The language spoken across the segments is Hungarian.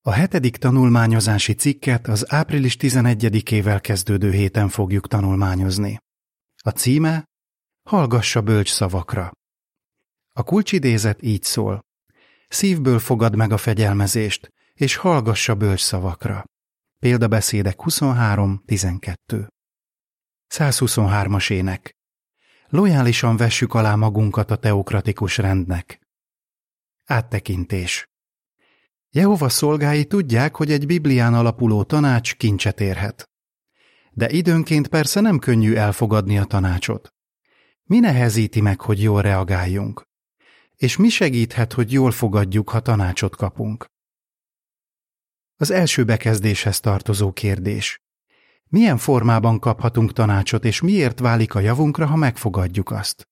A 7. tanulmányozási cikket az április 11-ével kezdődő héten fogjuk tanulmányozni. A címe: Hallgass a bölcs szavakra. A kulcsidézet így szól: szívből fogad meg a fegyelmezést, és hallgass a bölcs szavakra. Példabeszédek 23:12. 123-as ének. Lojálisan vessük alá magunkat a teokratikus rendnek. Áttekintés. Jehova szolgái tudják, hogy egy Biblián alapuló tanács kincset érhet. De időnként persze nem könnyű elfogadni a tanácsot. Mi nehezíti meg, hogy jól reagáljunk? És mi segíthet, hogy jól fogadjuk, ha tanácsot kapunk? Az első bekezdéshez tartozó kérdés: milyen formában kaphatunk tanácsot, és miért válik a javunkra, ha megfogadjuk azt?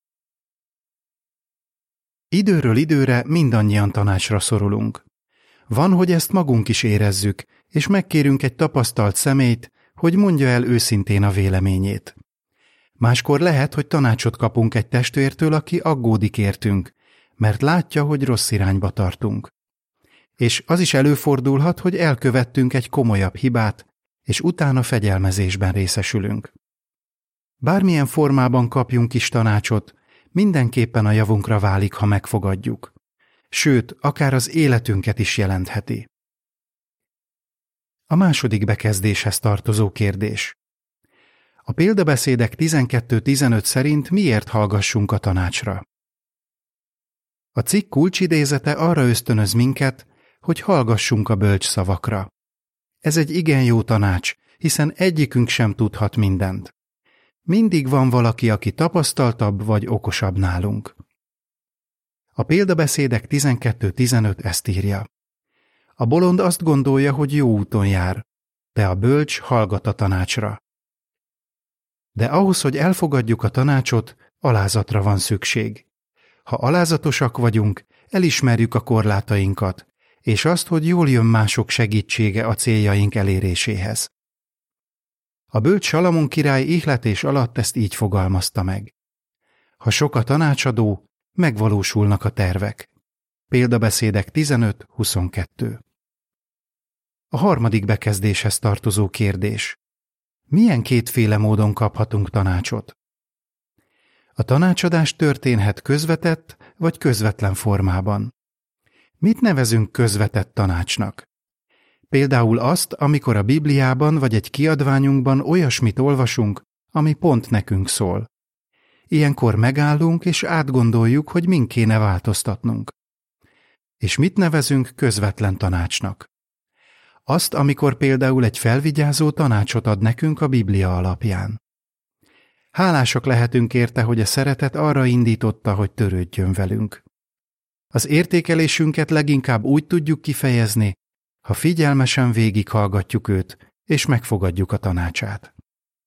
Időről időre mindannyian tanácsra szorulunk. Van, hogy ezt magunk is érezzük, és megkérünk egy tapasztalt személyt, hogy mondja el őszintén a véleményét. Máskor lehet, hogy tanácsot kapunk egy testvértől, aki aggódik értünk, mert látja, hogy rossz irányba tartunk. És az is előfordulhat, hogy elkövettünk egy komolyabb hibát, és utána fegyelmezésben részesülünk. Bármilyen formában kapjunk is tanácsot, mindenképpen a javunkra válik, ha megfogadjuk. Sőt, akár az életünket is jelentheti. A második bekezdéshez tartozó kérdés. A példabeszédek 12:15 szerint miért hallgassunk a tanácsra? A cikk kulcsidézete arra ösztönöz minket, hogy hallgassunk a bölcs szavakra. Ez egy igen jó tanács, hiszen egyikünk sem tudhat mindent. Mindig van valaki, aki tapasztaltabb vagy okosabb nálunk. A példabeszédek 12:15 ezt írja: a bolond azt gondolja, hogy jó úton jár, de a bölcs hallgat a tanácsra. De ahhoz, hogy elfogadjuk a tanácsot, alázatra van szükség. Ha alázatosak vagyunk, elismerjük a korlátainkat, és azt, hogy jól jön mások segítsége a céljaink eléréséhez. A bölcs Salamon király ihletés alatt ezt így fogalmazta meg: ha sok a tanácsadó, megvalósulnak a tervek. Példabeszédek 15:22. A harmadik bekezdéshez tartozó kérdés: milyen kétféle módon kaphatunk tanácsot? A tanácsadás történhet közvetett vagy közvetlen formában. Mit nevezünk közvetett tanácsnak? Például azt, amikor a Bibliában vagy egy kiadványunkban olyasmit olvasunk, ami pont nekünk szól. Ilyenkor megállunk és átgondoljuk, hogy min kéne változtatnunk. És mit nevezünk közvetlen tanácsnak? Azt, amikor például egy felvigyázó tanácsot ad nekünk a Biblia alapján. Hálásak lehetünk érte, hogy a szeretet arra indította, hogy törődjön velünk. Az értékelésünket leginkább úgy tudjuk kifejezni, ha figyelmesen végighallgatjuk őt, és megfogadjuk a tanácsát.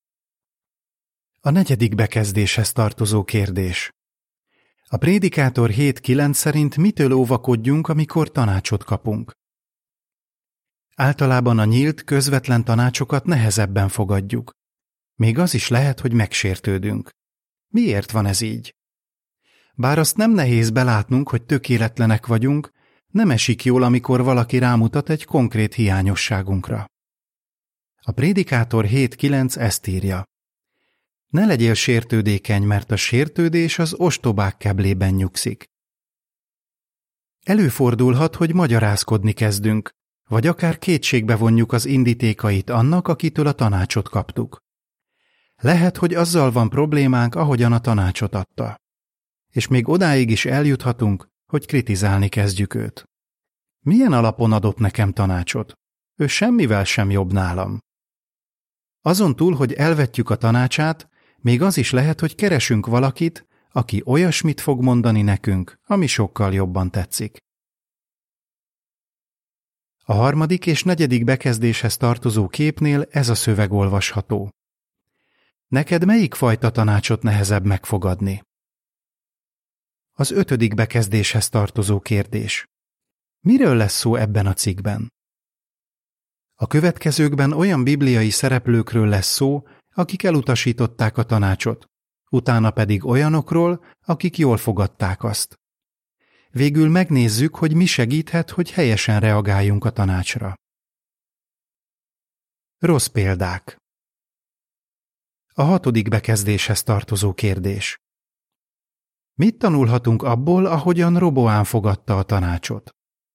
A negyedik bekezdéshez tartozó kérdés. A Prédikátor 7:9 szerint mitől óvakodjunk, amikor tanácsot kapunk? Általában a nyílt, közvetlen tanácsokat nehezebben fogadjuk. Még az is lehet, hogy megsértődünk. Miért van ez így? Bár azt nem nehéz belátnunk, hogy tökéletlenek vagyunk, nem esik jól, amikor valaki rámutat egy konkrét hiányosságunkra. A Prédikátor 7:9 ezt írja: ne legyél sértődékeny, mert a sértődés az ostobák keblében nyugszik. Előfordulhat, hogy magyarázkodni kezdünk, vagy akár kétségbe vonjuk az indítékait annak, akitől a tanácsot kaptuk. Lehet, hogy azzal van problémánk, ahogyan a tanácsot adta. És még odáig is eljuthatunk, hogy kritizálni kezdjük őt. Milyen alapon adott nekem tanácsot? Ő semmivel sem jobb nálam. Azon túl, hogy elvetjük a tanácsát, még az is lehet, hogy keresünk valakit, aki olyasmit fog mondani nekünk, ami sokkal jobban tetszik. A harmadik és negyedik bekezdéshez tartozó képnél ez a szöveg olvasható. Neked melyik fajta tanácsot nehezebb megfogadni? Az ötödik bekezdéshez tartozó kérdés. Miről lesz szó ebben a cikkben? A következőkben olyan bibliai szereplőkről lesz szó, akik elutasították a tanácsot, utána pedig olyanokról, akik jól fogadták azt. Végül megnézzük, hogy mi segíthet, hogy helyesen reagáljunk a tanácsra. Rossz példák. A 6. bekezdéshez tartozó kérdés. Mit tanulhatunk abból, ahogyan Roboám fogadta a tanácsot?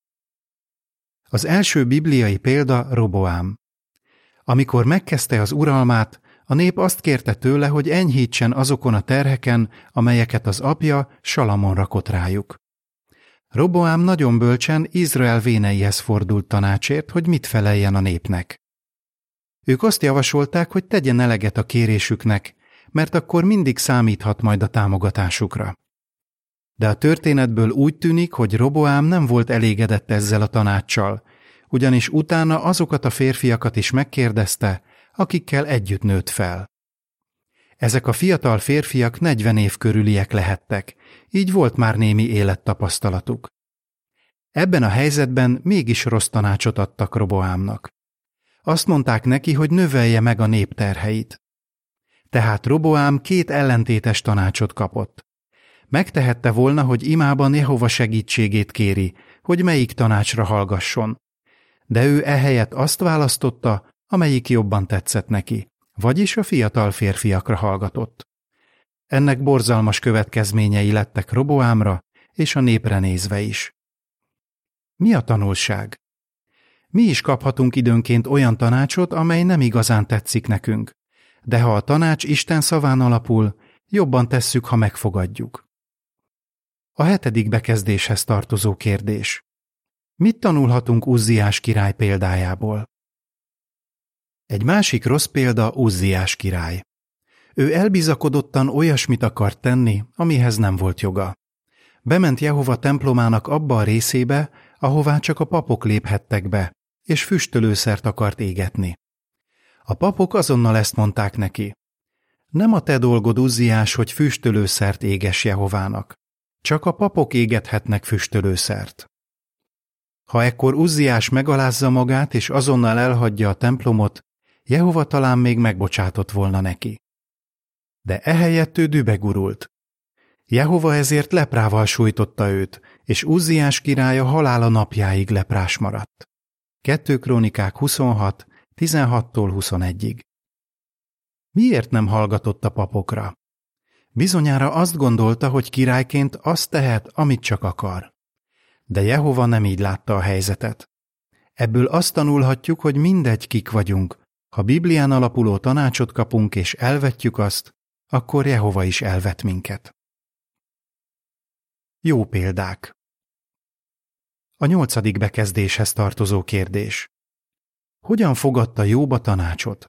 Az első bibliai példa Roboám. Amikor megkezdte az uralmát, a nép azt kérte tőle, hogy enyhítsen azokon a terheken, amelyeket az apja, Salamon rakott rájuk. Roboám nagyon bölcsen Izrael véneihez fordult tanácsért, hogy mit feleljen a népnek. Ők azt javasolták, hogy tegyen eleget a kérésüknek, mert akkor mindig számíthat majd a támogatásukra. De a történetből úgy tűnik, hogy Roboám nem volt elégedett ezzel a tanácssal, ugyanis utána azokat a férfiakat is megkérdezte, akikkel együtt nőtt fel. Ezek a fiatal férfiak 40 év körüliek lehettek, így volt már némi élettapasztalatuk. Ebben a helyzetben mégis rossz tanácsot adtak Roboámnak. Azt mondták neki, hogy növelje meg a nép terheit. Tehát Roboám 2 ellentétes tanácsot kapott. Megtehette volna, hogy imában Jehova segítségét kéri, hogy melyik tanácsra hallgasson. De ő ehelyett azt választotta, amelyik jobban tetszett neki, vagyis a fiatal férfiakra hallgatott. Ennek borzalmas következményei lettek Roboámra és a népre nézve is. Mi a tanulság? Mi is kaphatunk időnként olyan tanácsot, amely nem igazán tetszik nekünk, de ha a tanács Isten szaván alapul, jobban tesszük, ha megfogadjuk. A 7. bekezdéshez tartozó kérdés. Mit tanulhatunk Uzziás király példájából? Egy másik rossz példa Uzziás király. Ő elbizakodottan olyasmit akart tenni, amihez nem volt joga. Bement Jehova templomának abba a részébe, ahová csak a papok léphettek be, és füstölőszert akart égetni. A papok azonnal ezt mondták neki. Nem a te dolgod, Uzziás, hogy füstölőszert égess Jehovának. Csak a papok égethetnek füstölőszert. Ha ekkor Uzziás megalázza magát és azonnal elhagyja a templomot, Jehova talán még megbocsátott volna neki. De ehelyett ő dühbe-gurult. Jehova ezért leprával sújtotta őt, és Uzziás király a halála napjáig leprás maradt. 2 Krónikák 26, 16-tól 21-ig. Miért nem hallgatott a papokra? Bizonyára azt gondolta, hogy királyként azt tehet, amit csak akar. De Jehova nem így látta a helyzetet. Ebből azt tanulhatjuk, hogy mindegy, kik vagyunk. Ha Biblián alapuló tanácsot kapunk és elvetjük azt, akkor Jehova is elvet minket. Jó példák. A 8. bekezdéshez tartozó kérdés. Hogyan fogadta Jób a tanácsot?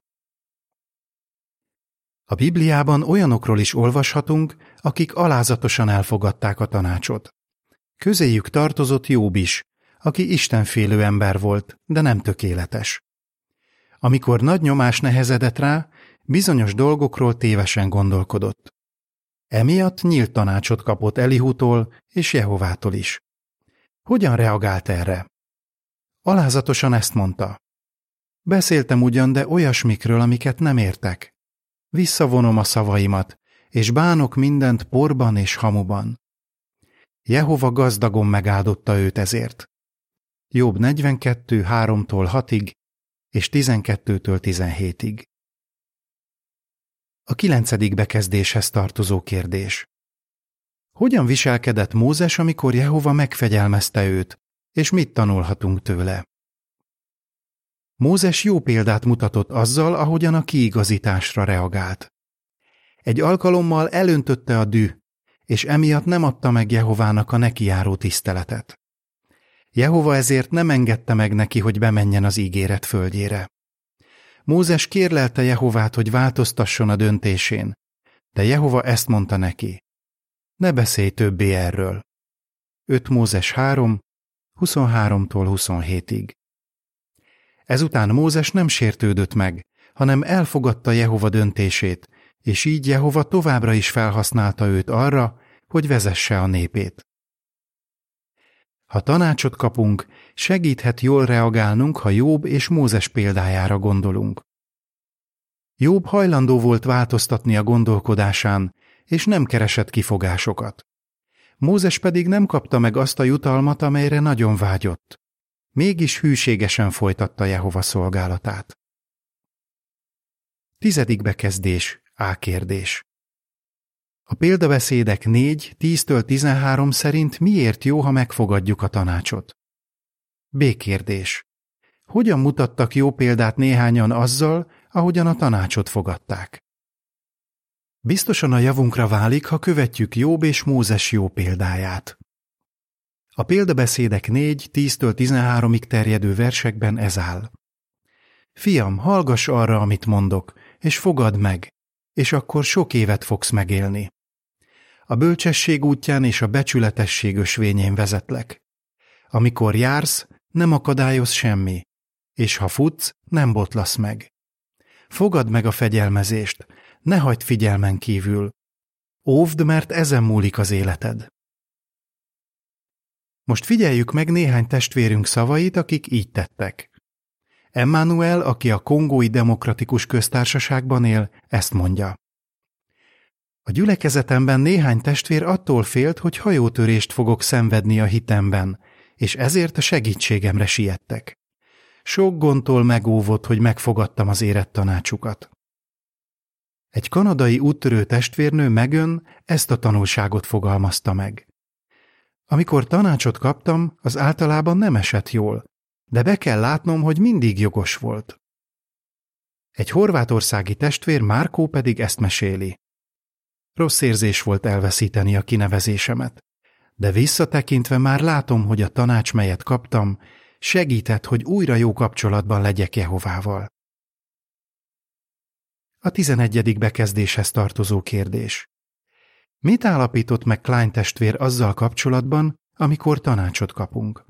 A Bibliában olyanokról is olvashatunk, akik alázatosan elfogadták a tanácsot. Közéjük tartozott Jób is, aki istenfélő ember volt, de nem tökéletes. Amikor nagy nyomás nehezedett rá, bizonyos dolgokról tévesen gondolkodott. Emiatt nyílt tanácsot kapott Elihútól és Jehovától is. Hogyan reagált erre? Alázatosan ezt mondta. Beszéltem ugyan, de olyasmikről, amiket nem értek. Visszavonom a szavaimat, és bánok mindent porban és hamuban. Jehova gazdagon megáldotta őt ezért. Jobb 42, 3-tól 6-ig, és 12-től 17-ig. A 9. bekezdéshez tartozó kérdés. Hogyan viselkedett Mózes, amikor Jehova megfegyelmezte őt, és mit tanulhatunk tőle? Mózes jó példát mutatott azzal, ahogyan a kiigazításra reagált. Egy alkalommal elöntötte a düh, és emiatt nem adta meg Jehovának a neki járó tiszteletet. Jehova ezért nem engedte meg neki, hogy bemenjen az ígéret földjére. Mózes kérlelte Jehovát, hogy változtasson a döntésén, de Jehova ezt mondta neki. Ne beszélj többé erről. 5 Mózes 3, 23-tól 27-ig. Ezután Mózes nem sértődött meg, hanem elfogadta Jehova döntését, és így Jehova továbbra is felhasználta őt arra, hogy vezesse a népét. Ha tanácsot kapunk, segíthet jól reagálnunk, ha Jób és Mózes példájára gondolunk. Jób hajlandó volt változtatni a gondolkodásán, és nem keresett kifogásokat. Mózes pedig nem kapta meg azt a jutalmat, amelyre nagyon vágyott. Mégis hűségesen folytatta Jehova szolgálatát. 10. bekezdés, A kérdés. A példabeszédek 4:10-13 szerint miért jó, ha megfogadjuk a tanácsot? B. kérdés. Hogyan mutattak jó példát néhányan azzal, ahogyan a tanácsot fogadták? Biztosan a javunkra válik, ha követjük Jobb és Mózes jó példáját. A példabeszédek 4:10-13 terjedő versekben ez áll. Fiam, hallgass arra, amit mondok, és fogadd meg, és akkor sok évet fogsz megélni. A bölcsesség útján és a becsületesség ösvényén vezetlek. Amikor jársz, nem akadályoz semmi, és ha futsz, nem botlasz meg. Fogadd meg a fegyelmezést, ne hagyd figyelmen kívül. Óvd, mert ezen múlik az életed. Most figyeljük meg néhány testvérünk szavait, akik így tettek. Emmanuel, aki a Kongói Demokratikus Köztársaságban él, ezt mondja. A gyülekezetemben néhány testvér attól félt, hogy hajótörést fogok szenvedni a hitemben, és ezért a segítségemre siettek. Sok gondtól megóvott, hogy megfogadtam az érett tanácsukat. Egy kanadai úttörő testvérnő Megan ezt a tanulságot fogalmazta meg. Amikor tanácsot kaptam, az általában nem esett jól, de be kell látnom, hogy mindig jogos volt. Egy horvátországi testvér Márkó pedig ezt meséli. Rossz érzés volt elveszíteni a kinevezésemet, de visszatekintve már látom, hogy a tanács, melyet kaptam, segített, hogy újra jó kapcsolatban legyek Jehovával. A 11. bekezdéshez tartozó kérdés. Mit állapított meg Klein testvér azzal kapcsolatban, amikor tanácsot kapunk?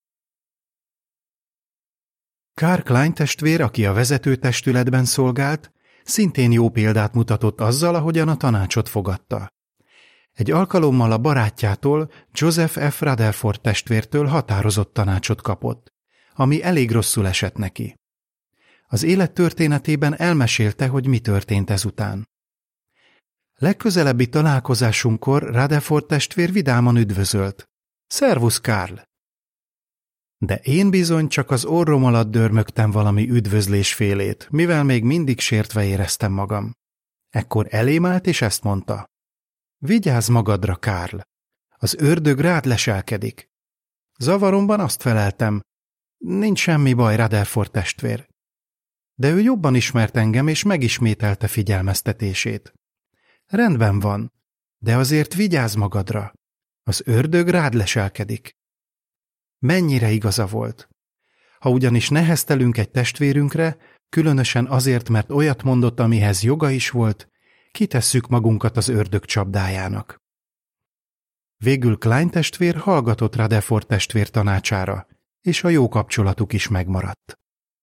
Karl Klein testvér, aki a vezetőtestületben szolgált, szintén jó példát mutatott azzal, ahogyan a tanácsot fogadta. Egy alkalommal a barátjától, Joseph F. Rutherford testvértől határozott tanácsot kapott, ami elég rosszul esett neki. Az élet történetében elmesélte, hogy mi történt ezután. Legközelebbi találkozásunkkor Rutherford testvér vidáman üdvözölt. Szervusz, Karl! De én bizony csak az orrom alatt dörmögtem valami üdvözlésfélét, mivel még mindig sértve éreztem magam. Ekkor elém állt, és ezt mondta. Vigyázz magadra, Karl! Az ördög rád leselkedik. Zavaromban azt feleltem. Nincs semmi baj, Rutherford testvér. De ő jobban ismert engem, és megismételte figyelmeztetését. Rendben van, de azért vigyázz magadra. Az ördög rád leselkedik. Mennyire igaza volt. Ha ugyanis neheztelünk egy testvérünkre, különösen azért, mert olyat mondott, amihez joga is volt, kitesszük magunkat az ördög csapdájának. Végül Klein testvér hallgatott Rutherford testvér tanácsára, és a jó kapcsolatuk is megmaradt.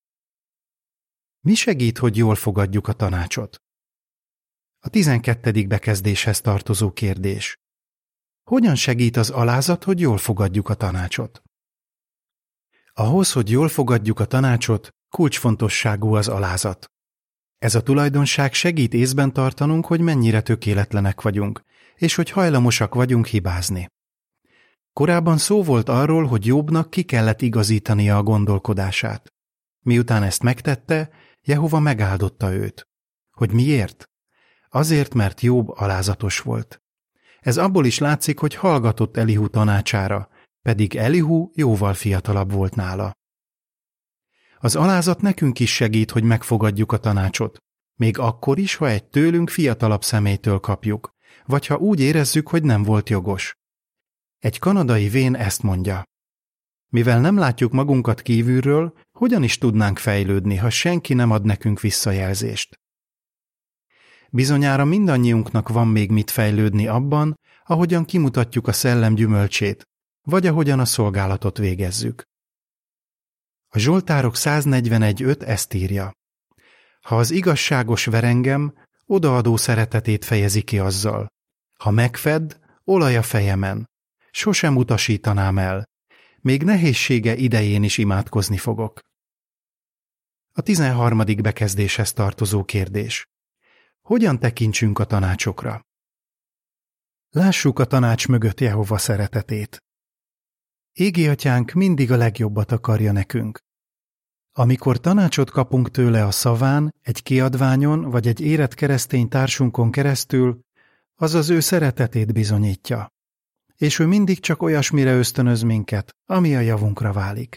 Mi segít, hogy jól fogadjuk a tanácsot? A 12. bekezdéshez tartozó kérdés. Hogyan segít az alázat, hogy jól fogadjuk a tanácsot? Ahhoz, hogy jól fogadjuk a tanácsot, kulcsfontosságú az alázat. Ez a tulajdonság segít észben tartanunk, hogy mennyire tökéletlenek vagyunk, és hogy hajlamosak vagyunk hibázni. Korábban szó volt arról, hogy Jobbnak ki kellett igazítania a gondolkodását. Miután ezt megtette, Jehova megáldotta őt. Hogy miért? Azért, mert Jobb alázatos volt. Ez abból is látszik, hogy hallgatott Elihu tanácsára, pedig Elihu jóval fiatalabb volt nála. Az alázat nekünk is segít, hogy megfogadjuk a tanácsot, még akkor is, ha egy tőlünk fiatalabb személytől kapjuk, vagy ha úgy érezzük, hogy nem volt jogos. Egy kanadai vén ezt mondja. Mivel nem látjuk magunkat kívülről, hogyan is tudnánk fejlődni, ha senki nem ad nekünk visszajelzést? Bizonyára mindannyiunknak van még mit fejlődni abban, ahogyan kimutatjuk a szellem gyümölcsét, vagy ahogyan a szolgálatot végezzük. A Zsoltárok 141:5 ezt írja. Ha az igazságos ver engem, odaadó szeretetét fejezi ki azzal. Ha megfedd, olaj a fejemen. Sosem utasítanám el. Még nehézsége idején is imádkozni fogok. A 13. bekezdéshez tartozó kérdés. Hogyan tekintsünk a tanácsokra? Lássuk a tanács mögött Jehova szeretetét. Égi Atyánk mindig a legjobbat akarja nekünk. Amikor tanácsot kapunk tőle a szaván, egy kiadványon vagy egy érett keresztény társunkon keresztül, az az ő szeretetét bizonyítja. És ő mindig csak olyasmire ösztönöz minket, ami a javunkra válik.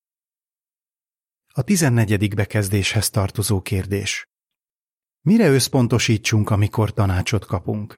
A 14. bekezdéshez tartozó kérdés. Mire összpontosítsunk, amikor tanácsot kapunk?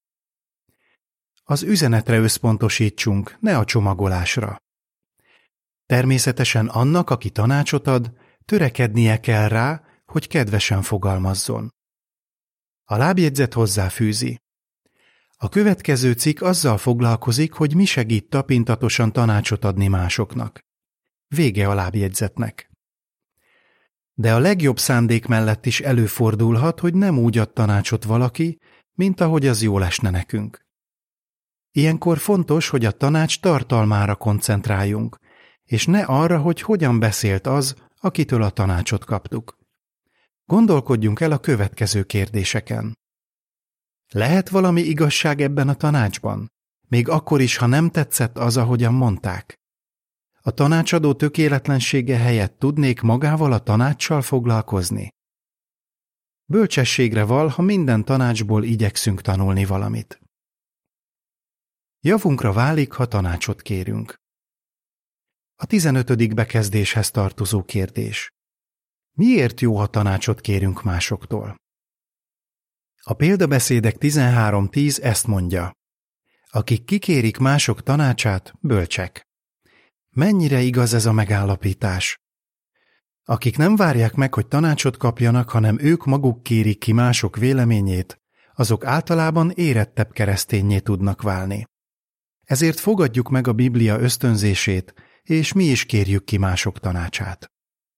Az üzenetre összpontosítsunk, ne a csomagolásra. Természetesen annak, aki tanácsot ad, törekednie kell rá, hogy kedvesen fogalmazzon. A lábjegyzet hozzáfűzi. A következő cikk azzal foglalkozik, hogy mi segít tapintatosan tanácsot adni másoknak. Vége a lábjegyzetnek. De a legjobb szándék mellett is előfordulhat, hogy nem úgy ad tanácsot valaki, mint ahogy az jól esne nekünk. Ilyenkor fontos, hogy a tanács tartalmára koncentráljunk, és ne arra, hogy hogyan beszélt az, akitől a tanácsot kaptuk. Gondolkodjunk el a következő kérdéseken. Lehet valami igazság ebben a tanácsban? Még akkor is, ha nem tetszett az, ahogyan mondták. A tanácsadó tökéletlensége helyett tudnék magával a tanácssal foglalkozni? Bölcsességre val, ha minden tanácsból igyekszünk tanulni valamit. Javunkra válik, ha tanácsot kérünk. A 15. bekezdéshez tartozó kérdés. Miért jó, ha tanácsot kérünk másoktól? A példabeszédek 13.10 ezt mondja. Akik kikérik mások tanácsát, bölcsek. Mennyire igaz ez a megállapítás? Akik nem várják meg, hogy tanácsot kapjanak, hanem ők maguk kérik ki mások véleményét, azok általában érettebb kereszténnyé tudnak válni. Ezért fogadjuk meg a Biblia ösztönzését, és mi is kérjük ki mások tanácsát.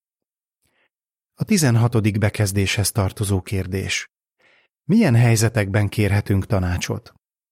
A 16. bekezdéshez tartozó kérdés. Milyen helyzetekben kérhetünk tanácsot?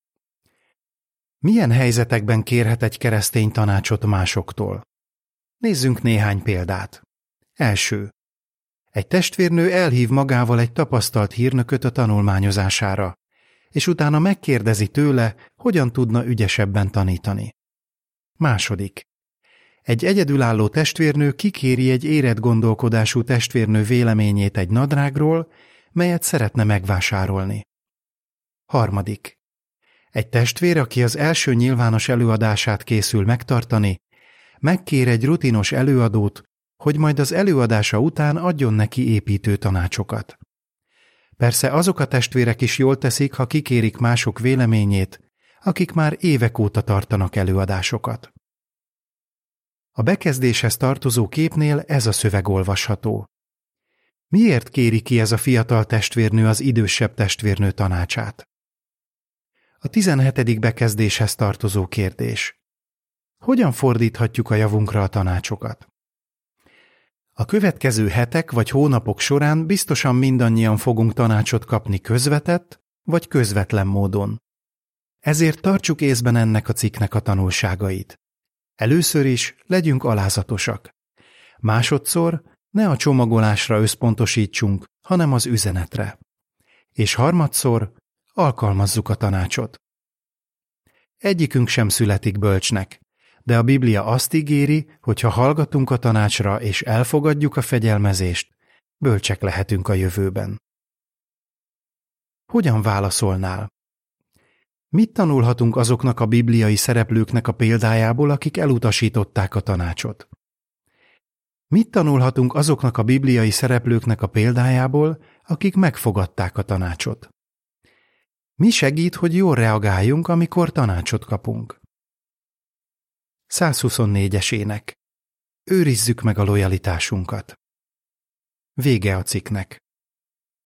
Milyen helyzetekben kérhet egy keresztény tanácsot másoktól? Nézzünk néhány példát. Első. Egy testvérnő elhív magával egy tapasztalt hírnököt a tanulmányozására, és utána megkérdezi tőle, hogyan tudna ügyesebben tanítani. Második. Egy egyedülálló testvérnő kikéri egy érett gondolkodású testvérnő véleményét egy nadrágról, melyet szeretne megvásárolni. Harmadik. Egy testvér, aki az első nyilvános előadását készül megtartani, megkér egy rutinos előadót, hogy majd az előadása után adjon neki építő tanácsokat. Persze azok a testvérek is jól teszik, ha kikérik mások véleményét, akik már évek óta tartanak előadásokat. A bekezdéshez tartozó képnél ez a szöveg olvasható. Miért kéri ki ez a fiatal testvérnő az idősebb testvérnő tanácsát? A 17. bekezdéshez tartozó kérdés. Hogyan fordíthatjuk a javunkra a tanácsokat? A következő hetek vagy hónapok során biztosan mindannyian fogunk tanácsot kapni közvetett vagy közvetlen módon. Ezért tartsuk észben ennek a cikknek a tanulságait. Először is legyünk alázatosak. Másodszor ne a csomagolásra összpontosítsunk, hanem az üzenetre. És harmadszor alkalmazzuk a tanácsot. Egyikünk sem születik bölcsnek, de a Biblia azt ígéri, hogy ha hallgatunk a tanácsra és elfogadjuk a fegyelmezést, bölcsek lehetünk a jövőben. Hogyan válaszolnál? Mit tanulhatunk azoknak a bibliai szereplőknek a példájából, akik elutasították a tanácsot? Mit tanulhatunk azoknak a bibliai szereplőknek a példájából, akik megfogadták a tanácsot? Mi segít, hogy jól reagáljunk, amikor tanácsot kapunk? 124-es ének. Őrizzük meg a lojalitásunkat. Vége a cikknek.